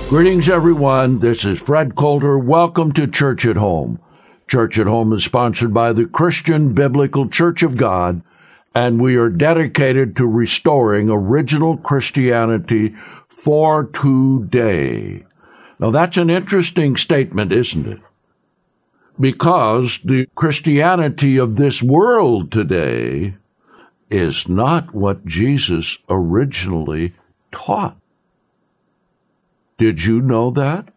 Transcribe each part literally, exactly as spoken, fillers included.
Greetings, everyone. This is Fred Coulter. Welcome to Church at Home. Church at Home is sponsored by the Christian Biblical Church of God, and we are dedicated to restoring original Christianity for today. Now, that's an interesting statement, isn't it? Because the Christianity of this world today is not what Jesus originally taught. Did you know that?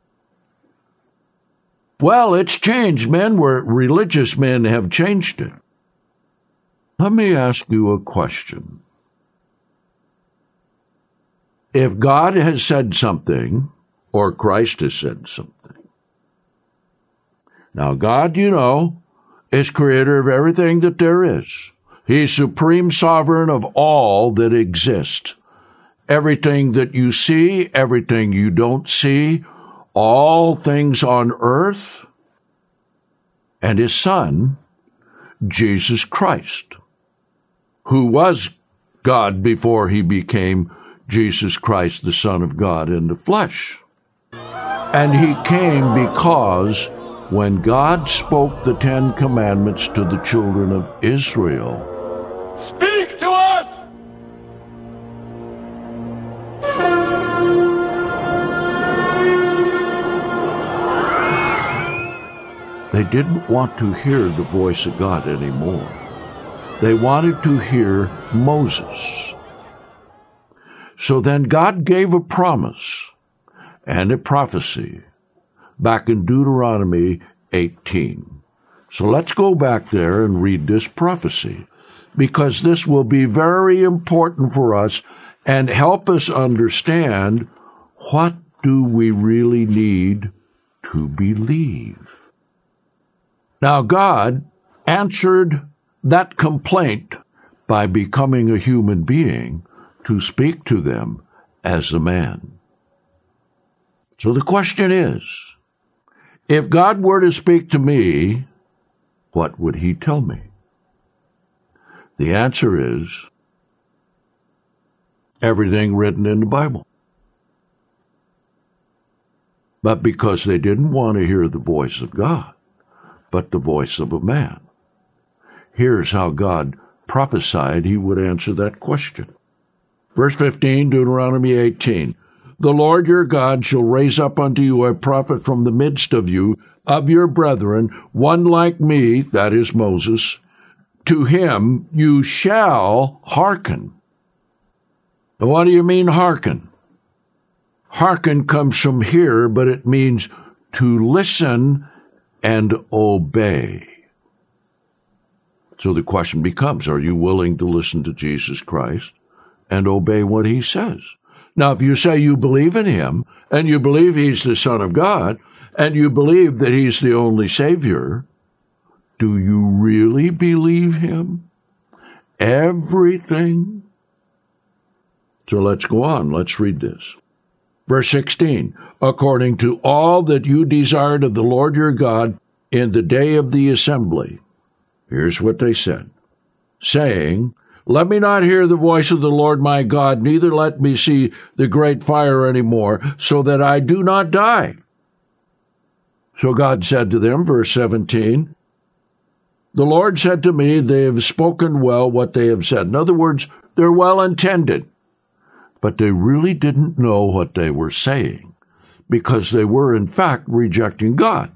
Well, it's changed, men. Where religious men have changed it. Let me ask you a question. If God has said something, or Christ has said something, now God, you know, is creator of everything that there is. He's supreme sovereign of all that exists. Everything that you see, everything you don't see, all things on earth, and his Son, Jesus Christ, who was God before he became Jesus Christ, the Son of God in the flesh. And he came because when God spoke the Ten Commandments to the children of Israel, speak to us! they didn't want to hear the voice of God anymore. They wanted to hear Moses. So then God gave a promise and a prophecy back in Deuteronomy eighteen. So let's go back there and read this prophecy, because this will be very important for us and help us understand what do we really need to believe. Now, God answered that complaint by becoming a human being to speak to them as a man. So the question is, if God were to speak to me, what would he tell me? The answer is everything written in the Bible. But because they didn't want to hear the voice of God, but the voice of a man, here's how God prophesied he would answer that question. Verse fifteen, Deuteronomy eighteen. The Lord your God shall raise up unto you a prophet from the midst of you, of your brethren, one like me, that is Moses. To him you shall hearken. Now, what do you mean hearken? Hearken comes from here, but it means to listen and obey. So the question becomes, are you willing to listen to Jesus Christ and obey what he says? Now, if you say you believe in him, and you believe he's the Son of God, and you believe that he's the only Savior, do you really believe him? Everything? So let's go on. Let's read this. Verse sixteen, according to all that you desired of the Lord your God in the day of the assembly. Here's what they said, saying, let me not hear the voice of the Lord my God, neither let me see the great fire any more, so that I do not die. So God said to them, verse seventeen, the Lord said to me, they have spoken well what they have said. In other words, they're well intended. But they really didn't know what they were saying, because they were, in fact, rejecting God.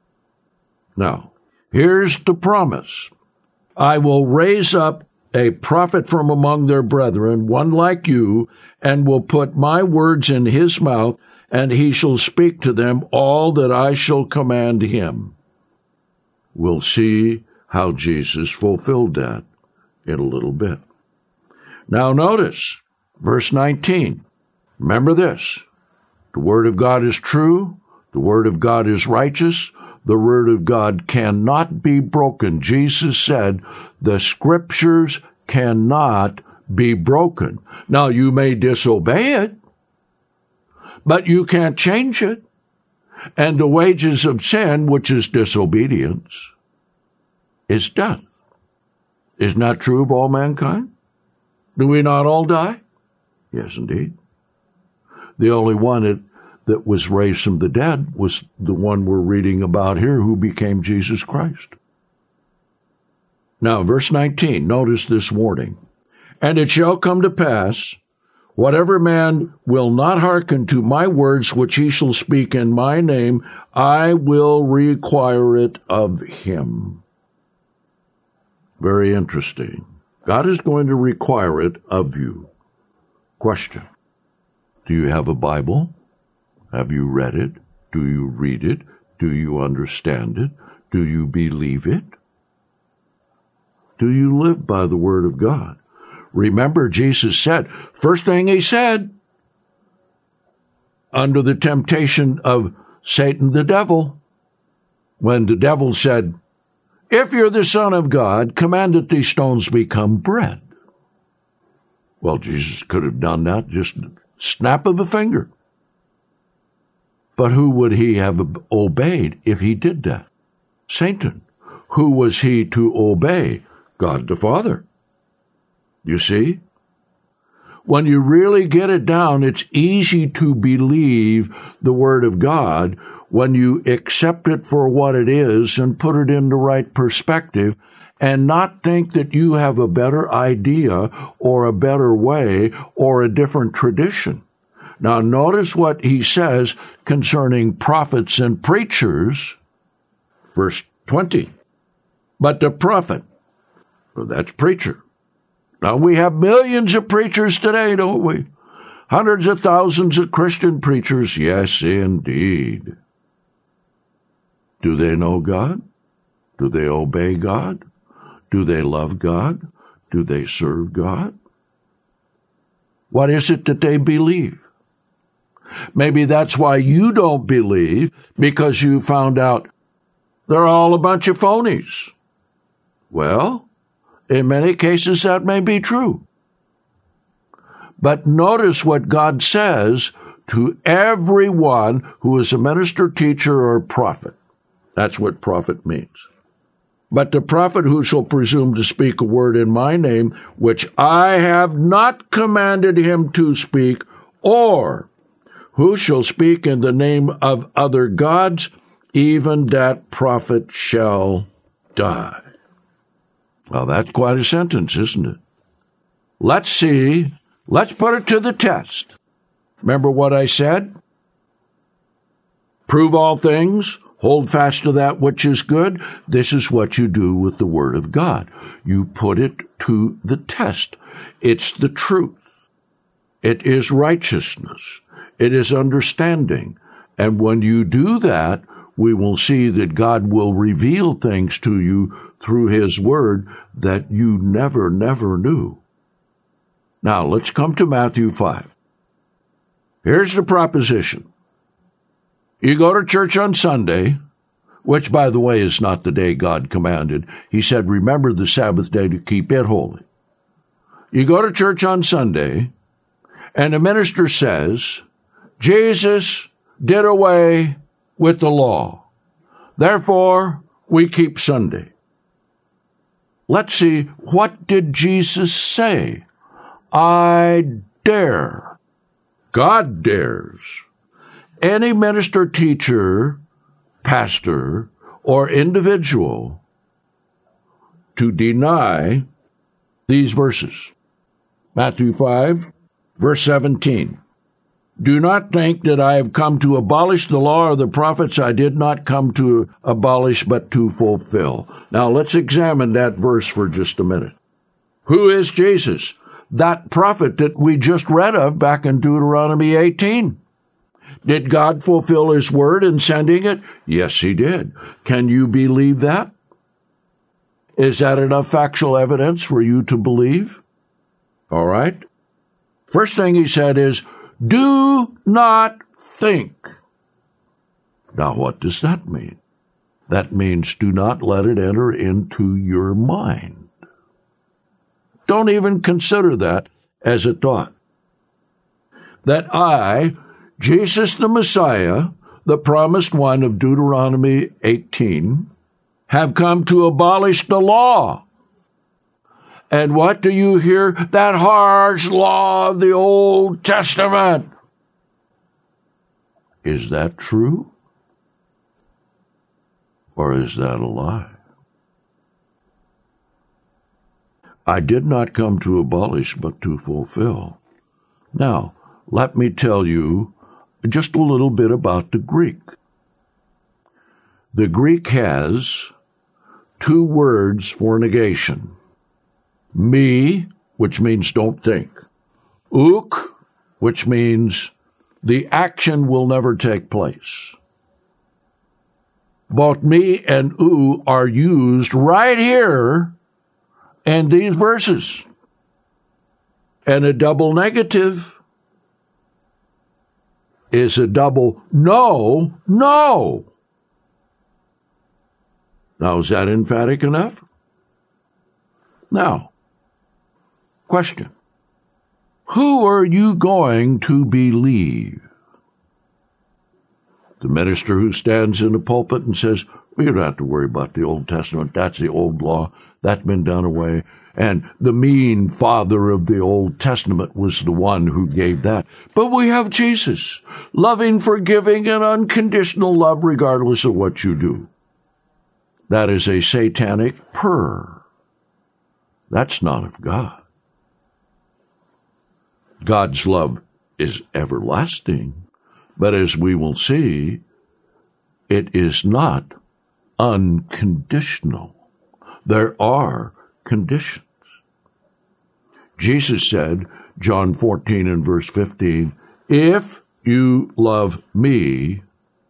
Now, here's the promise. I will raise up a prophet from among their brethren, one like you, and will put my words in his mouth, and he shall speak to them all that I shall command him. We'll see how Jesus fulfilled that in a little bit. Now notice, verse nineteen. Remember this. The Word of God is true. The Word of God is righteous. The Word of God cannot be broken. Jesus said, the Scriptures cannot be broken. Now, you may disobey it, but you can't change it. And the wages of sin, which is disobedience, is death. Isn't that true of all mankind? Do we not all die? Yes, indeed. The only one that, that was raised from the dead was the one we're reading about here, who became Jesus Christ. Now, verse nineteen, notice this warning. And it shall come to pass, whatever man will not hearken to my words which he shall speak in my name, I will require it of him. Very interesting. God is going to require it of you. Question. Do you have a Bible? Have you read it? Do you read it? Do you understand it? Do you believe it? Do you live by the Word of God? Remember, Jesus said, first thing he said, under the temptation of Satan the devil, when the devil said, if you're the Son of God, command that these stones become bread. Well, Jesus could have done that, just a snap of a finger. But who would he have obeyed if he did that? Satan. Who was he to obey? God the Father. You see? When you really get it down, it's easy to believe the Word of God when you accept it for what it is and put it in the right perspective, and not think that you have a better idea or a better way or a different tradition. Now, notice what he says concerning prophets and preachers, verse twenty. But the prophet, well, that's preacher. Now, we have millions of preachers today, don't we? Hundreds of thousands of Christian preachers, yes, indeed. Do they know God? Do they obey God? Do they love God? Do they serve God? What is it that they believe? Maybe that's why you don't believe, because you found out they're all a bunch of phonies. Well, in many cases that may be true. But notice what God says to everyone who is a minister, teacher, or prophet. That's what prophet means. But the prophet who shall presume to speak a word in my name, which I have not commanded him to speak, or who shall speak in the name of other gods, even that prophet shall die. Well, that's quite a sentence, isn't it? Let's see. Let's put it to the test. Remember what I said? Prove all things. Hold fast to that which is good. This is what you do with the Word of God. You put it to the test. It's the truth. It is righteousness. It is understanding. And when you do that, we will see that God will reveal things to you through His Word that you never, never knew. Now, let's come to Matthew five. Here's the proposition. You go to church on Sunday, which, by the way, is not the day God commanded. He said, remember the Sabbath day to keep it holy. You go to church on Sunday, and the minister says, Jesus did away with the law. Therefore, we keep Sunday. Let's see, what did Jesus say? I dare. God dares. Any minister, teacher, pastor, or individual to deny these verses. Matthew five, verse seventeen. Do not think that I have come to abolish the law or the prophets. I did not come to abolish, but to fulfill. Now let's examine that verse for just a minute. Who is Jesus? That prophet that we just read of back in Deuteronomy eighteen. Did God fulfill His word in sending it? Yes, He did. Can you believe that? Is that enough factual evidence for you to believe? All right. First thing He said is, do not think. Now, what does that mean? That means do not let it enter into your mind. Don't even consider that as a thought. That I, Jesus the Messiah, the promised one of Deuteronomy eighteen, have come to abolish the law. And what do you hear? That harsh law of the Old Testament. Is that true? Or is that a lie? I did not come to abolish, but to fulfill. Now, let me tell you just a little bit about the Greek. The Greek has two words for negation. Me, which means don't think. Uk, which means the action will never take place. Both me and u are used right here in these verses. And a double negative is a double no, no. Now, is that emphatic enough? Now, question. Who are you going to believe? The minister who stands in the pulpit and says, we don't have to worry about the Old Testament. That's the old law. That's been done away. And the mean father of the Old Testament was the one who gave that. But we have Jesus, loving, forgiving, and unconditional love regardless of what you do. That is a satanic purr. That's not of God. God's love is everlasting, but as we will see, it is not unconditional. There are conditions. Jesus said, John fourteen and verse fifteen, if you love me,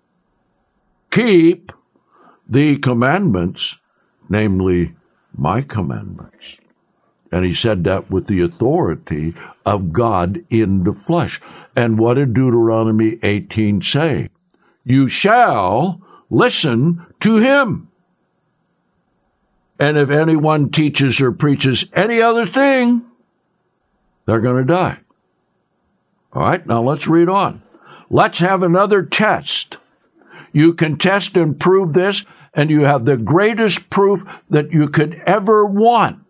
keep the commandments, namely my commandments. And he said that with the authority of God in the flesh. And what did Deuteronomy eighteen say? You shall listen to him. And if anyone teaches or preaches any other thing, they're going to die. All right, now let's read on. Let's have another test. You can test and prove this, and you have the greatest proof that you could ever want.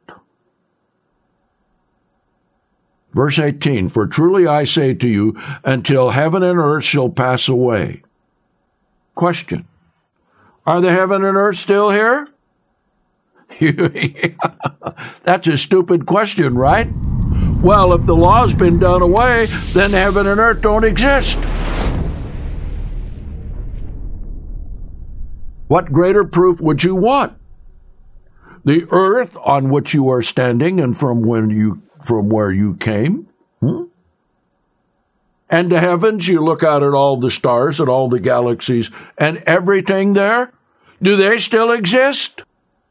Verse eighteen, for truly I say to you, until heaven and earth shall pass away. Question, are the heaven and earth still here? That's a stupid question, right? Well, if the law's been done away, then heaven and earth don't exist. What greater proof would you want? The earth on which you are standing and from when you from where you came? Hmm? And the heavens, you look out at all the stars and all the galaxies and everything there. Do they still exist?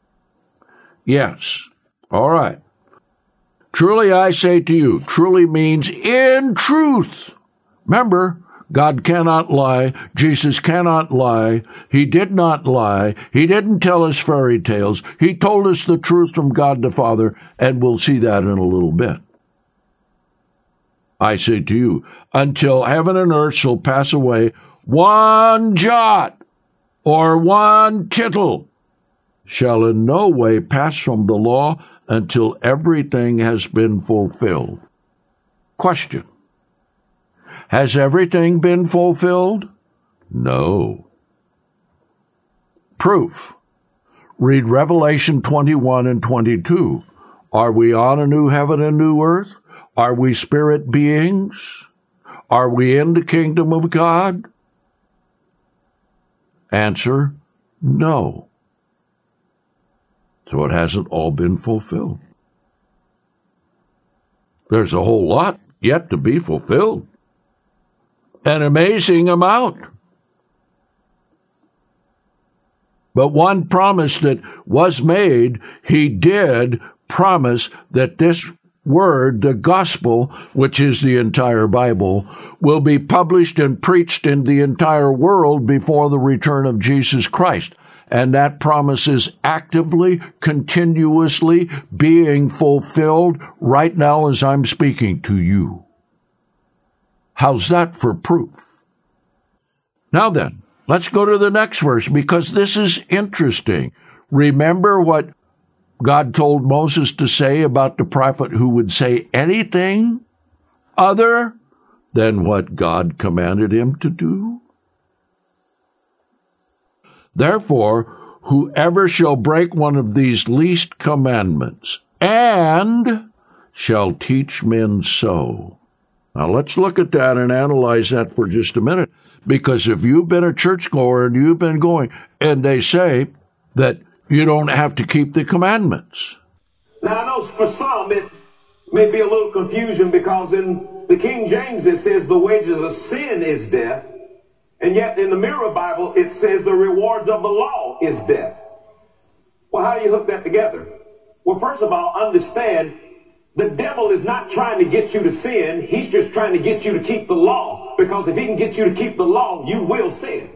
Yes. All right. Truly I say to you, truly means in truth. Remember, God cannot lie. Jesus cannot lie. He did not lie. He didn't tell us fairy tales. He told us the truth from God the Father, and we'll see that in a little bit. I say to you, until heaven and earth shall pass away, one jot or one tittle shall in no way pass from the law until everything has been fulfilled. Question. Has everything been fulfilled? No. Proof. Read Revelation twenty-one and twenty-two. Are we on a new heaven and new earth? Are we spirit beings? Are we in the kingdom of God? Answer, no. So it hasn't all been fulfilled. There's a whole lot yet to be fulfilled. An amazing amount. But one promise that was made, he did promise that this word, the gospel, which is the entire Bible, will be published and preached in the entire world before the return of Jesus Christ. And that promise is actively, continuously being fulfilled right now as I'm speaking to you. How's that for proof? Now then, let's go to the next verse, because this is interesting. Remember what God told Moses to say about the prophet who would say anything other than what God commanded him to do? Therefore, whoever shall break one of these least commandments and shall teach men so. Now let's look at that and analyze that for just a minute. Because if you've been a churchgoer and you've been going, and they say that you don't have to keep the commandments. Now I know for some it may be a little confusion because in the King James it says the wages of sin is death. And yet in the Mirror Bible it says the rewards of the law is death. Well, how do you hook that together? Well, first of all, understand the devil is not trying to get you to sin. He's just trying to get you to keep the law. Because if he can get you to keep the law, you will sin.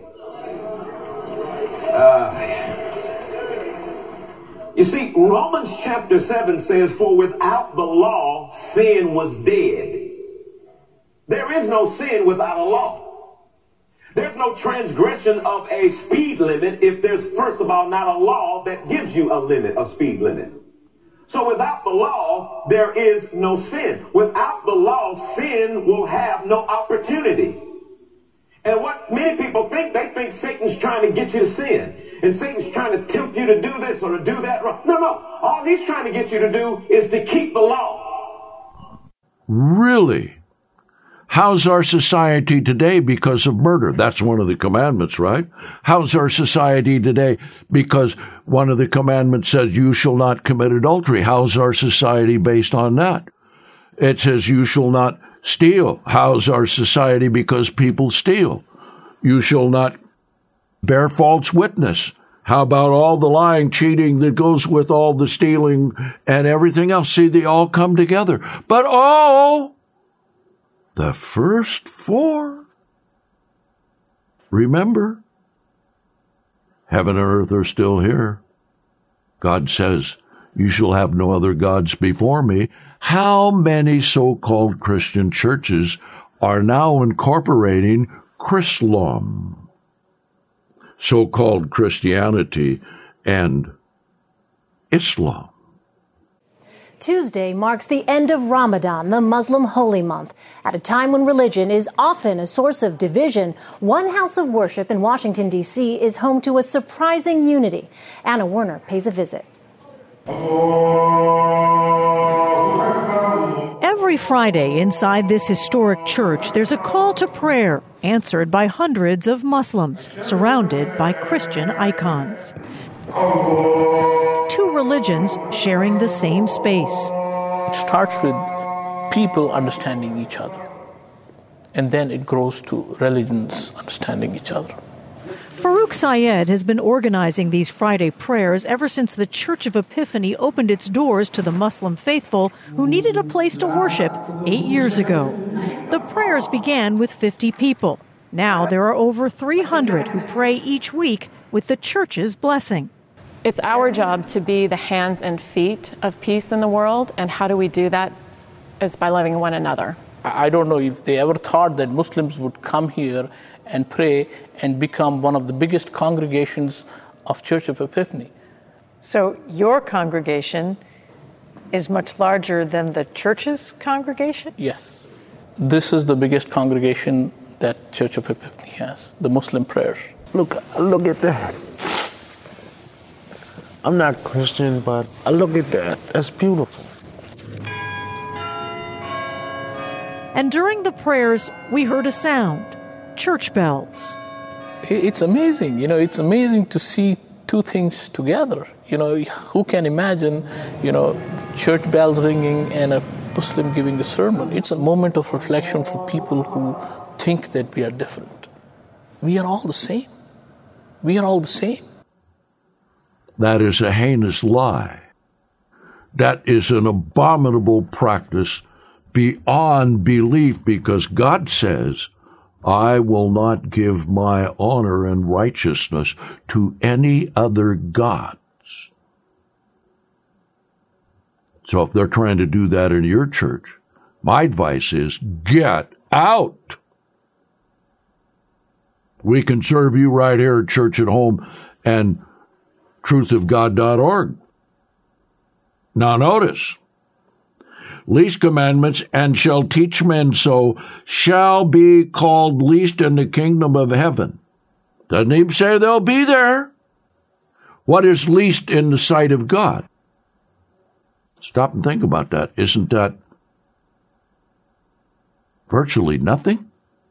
Uh, you see, Romans chapter seven says, for without the law, sin was dead. There is no sin without a law. There's no transgression of a speed limit if there's, first of all, not a law that gives you a limit, a speed limit. So without the law, there is no sin. Without the law, sin will have no opportunity. And what many people think, they think Satan's trying to get you to sin. And Satan's trying to tempt you to do this or to do that. No, no. All he's trying to get you to do is to keep the law. Really? How's our society today because of murder? That's one of the commandments, right? How's our society today because one of the commandments says you shall not commit adultery? How's our society based on that? It says you shall not steal. How's our society because people steal? You shall not bear false witness. How about all the lying, cheating that goes with all the stealing and everything else? See, they all come together. But oh, the first four, remember, heaven and earth are still here. God says, you shall have no other gods before me. How many so-called Christian churches are now incorporating Chrislam, so-called Christianity, and Islam? Tuesday marks the end of Ramadan, the Muslim holy month. At a time when religion is often a source of division, one house of worship in Washington, D C is home to a surprising unity. Anna Werner pays a visit. Every Friday inside this historic church, there's a call to prayer answered by hundreds of Muslims surrounded by Christian icons. Two religions sharing the same space. It starts with people understanding each other, and then it grows to religions understanding each other. Farouk Syed has been organizing these Friday prayers ever since the Church of Epiphany opened its doors to the Muslim faithful who needed a place to worship eight years ago. The prayers began with fifty people. Now there are over three hundred who pray each week with the church's blessing. It's our job to be the hands and feet of peace in the world, and how do we do that is by loving one another. I don't know if they ever thought that Muslims would come here and pray and become one of the biggest congregations of Church of Epiphany. So your congregation is much larger than the church's congregation? Yes. This is the biggest congregation that Church of Epiphany has, the Muslim prayers. Look, look at that. I'm not Christian, but I look at that. That's beautiful. And during the prayers, we heard a sound, church bells. It's amazing. You know, it's amazing to see two things together. You know, who can imagine, you know, church bells ringing and a Muslim giving a sermon? It's a moment of reflection for people who think that we are different. We are all the same. We are all the same. That is a heinous lie. That is an abominable practice beyond belief, because God says, I will not give my honor and righteousness to any other gods. So if they're trying to do that in your church, my advice is get out. We can serve you right here at Church at Home and truth of god dot org. Now notice, least commandments, and shall teach men so, shall be called least in the kingdom of heaven. Doesn't even say they'll be there. What is least in the sight of God? Stop and think about that. Isn't that virtually nothing?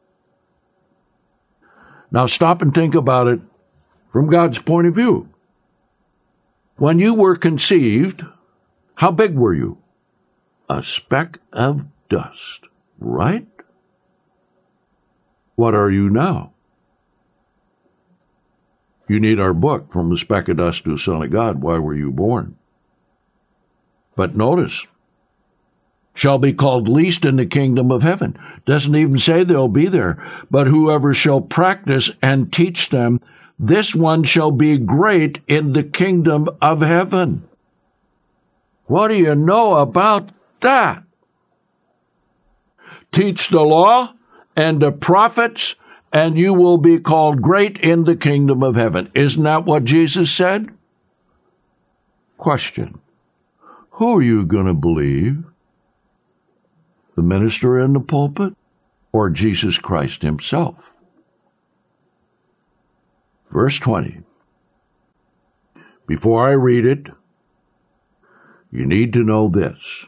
Now stop and think about it from God's point of view. When you were conceived, how big were you? A speck of dust, right? What are you now? You need our book, From a Speck of Dust to a Son of God, Why Were You Born? But notice, shall be called least in the kingdom of heaven. Doesn't even say they'll be there. But whoever shall practice and teach them, this one shall be great in the kingdom of heaven. What do you know about that? Teach the law and the prophets, and you will be called great in the kingdom of heaven. Isn't that what Jesus said? Question. Who are you going to believe? The minister in the pulpit or Jesus Christ himself? Verse twenty. Before I read it, you need to know this.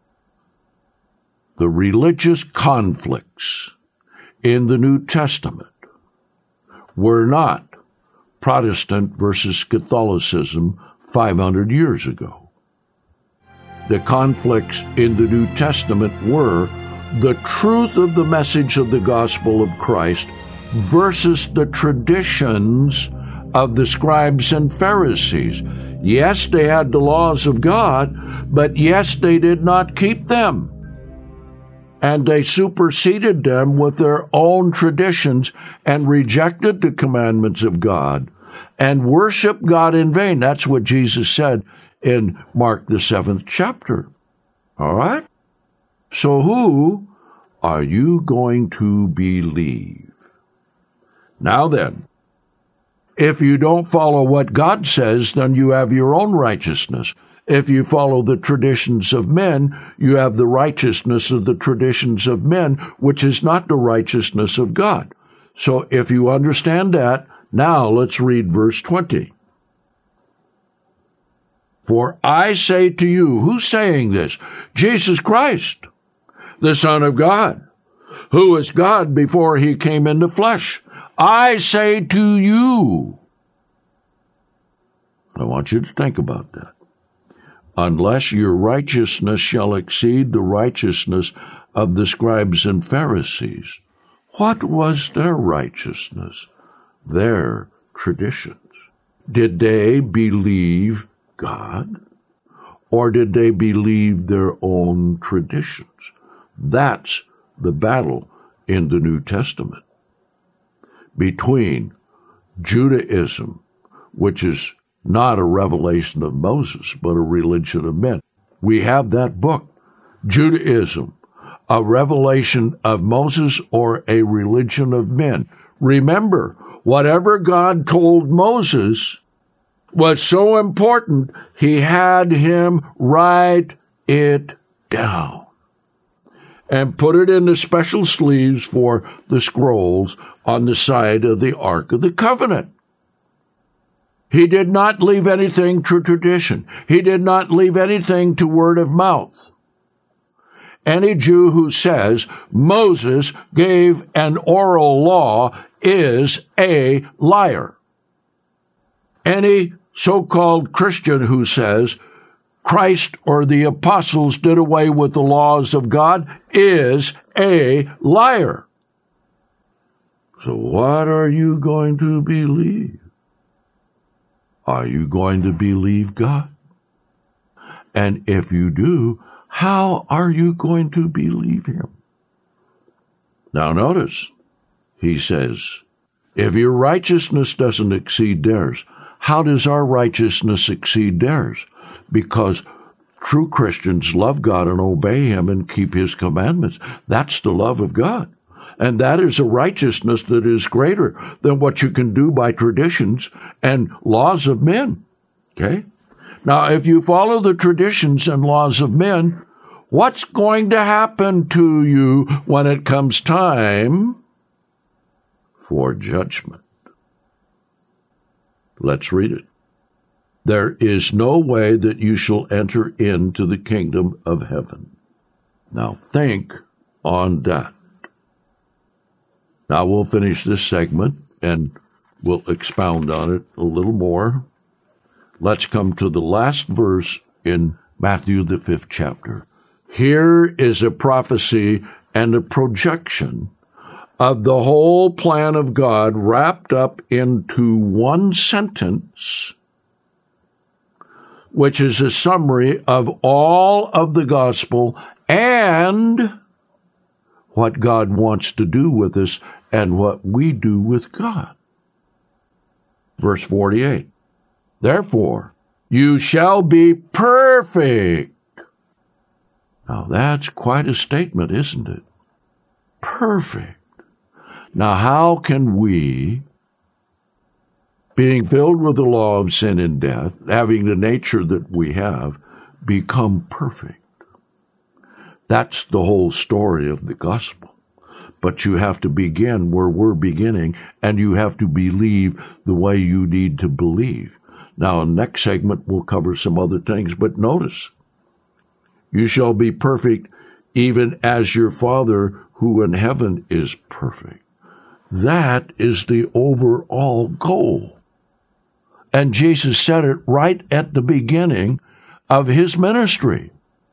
The religious conflicts in the New Testament were not Protestant versus Catholicism five hundred years ago. The conflicts in the New Testament were the truth of the message of the gospel of Christ versus the traditions of the scribes and Pharisees. Yes, they had the laws of God, but yes, they did not keep them. And they superseded them with their own traditions and rejected the commandments of God and worshiped God in vain. That's what Jesus said in Mark, the seventh chapter. All right? So who are you going to believe? Now then, if you don't follow what God says, then you have your own righteousness. If you follow the traditions of men, you have the righteousness of the traditions of men, which is not the righteousness of God. So if you understand that, now let's read verse twenty. For I say to you, who's saying this? Jesus Christ, the Son of God, who is God before he came into flesh. I say to you. I want you to think about that. Unless your righteousness shall exceed the righteousness of the scribes and Pharisees. What was their righteousness? Their traditions. Did they believe God, or did they believe their own traditions? That's the battle in the New Testament between Judaism, which is not a revelation of Moses, but a religion of men. We have that book, Judaism, a revelation of Moses or a religion of men. Remember, whatever God told Moses was so important, he had him write it down and put it in the special sleeves for the scrolls on the side of the Ark of the Covenant. He did not leave anything to tradition. He did not leave anything to word of mouth. Any Jew who says Moses gave an oral law is a liar. Any so-called Christian who says Christ or the apostles did away with the laws of God is a liar. So what are you going to believe? Are you going to believe God? And if you do, how are you going to believe him? Now notice, he says, if your righteousness doesn't exceed theirs, how does our righteousness exceed theirs? Because true Christians love God and obey him and keep his commandments. That's the love of God. And that is a righteousness that is greater than what you can do by traditions and laws of men. Okay? Now, if you follow the traditions and laws of men, what's going to happen to you when it comes time for judgment? Let's read it. there is no way that you shall enter into the kingdom of heaven. Now think on that. Now we'll finish this segment and we'll expound on it a little more. Let's come to the last verse in Matthew, the fifth chapter. Here is a prophecy and a projection of the whole plan of God wrapped up into one sentence, which is a summary of all of the gospel and what God wants to do with us and what we do with God. Verse forty-eight, therefore, you shall be perfect. Now that's quite a statement, isn't it? Perfect. Now how can we, being filled with the law of sin and death, having the nature that we have, become perfect? That's the whole story of the gospel. But you have to begin where we're beginning, and you have to believe the way you need to believe. Now, in the next segment, we'll cover some other things, but notice, you shall be perfect even as your Father who in heaven is perfect. That is the overall goal. And Jesus said it right at the beginning of his ministry.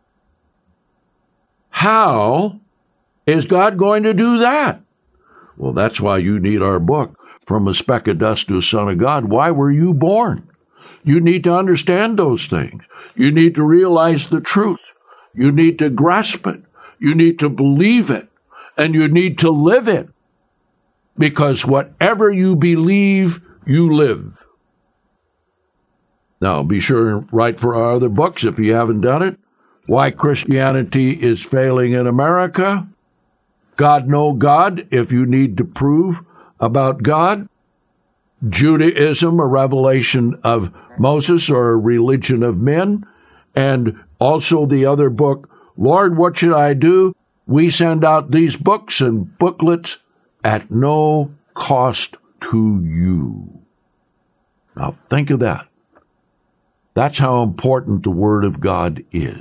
How is God going to do that? Well, that's why you need our book, From a Speck of Dust to a Son of God. Why were you born? You need to understand those things. You need to realize the truth. You need to grasp it. You need to believe it. And you need to live it. Because whatever you believe, you live. Now, be sure and write for our other books if you haven't done it. Why Christianity is Failing in America. God No God, if you need to prove about God. Judaism, a revelation of Moses or a religion of men. And also the other book, Lord, What Should I Do? We send out these books and booklets at no cost to you. Now think of that. That's how important the Word of God is.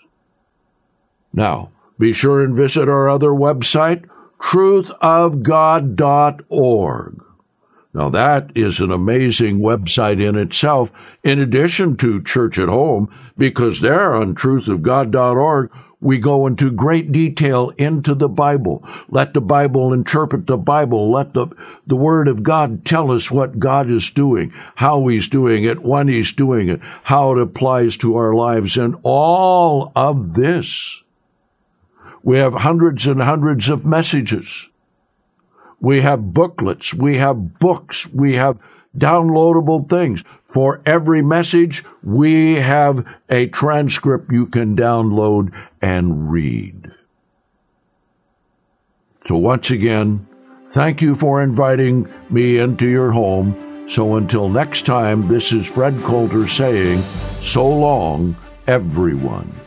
Now, be sure and visit our other website, truth of god dot org. Now, that is an amazing website in itself, in addition to Church at Home, because there on truth of god dot org, we go into great detail into the Bible. Let the Bible interpret the Bible. Let the, the Word of God tell us what God is doing, how He's doing it, when He's doing it, how it applies to our lives, and all of this. We have hundreds and hundreds of messages. We have booklets. We have books. We have downloadable things. For every message, we have a transcript you can download and read. So once again, thank you for inviting me into your home. So until next time, this is Fred Coulter saying, so long, everyone.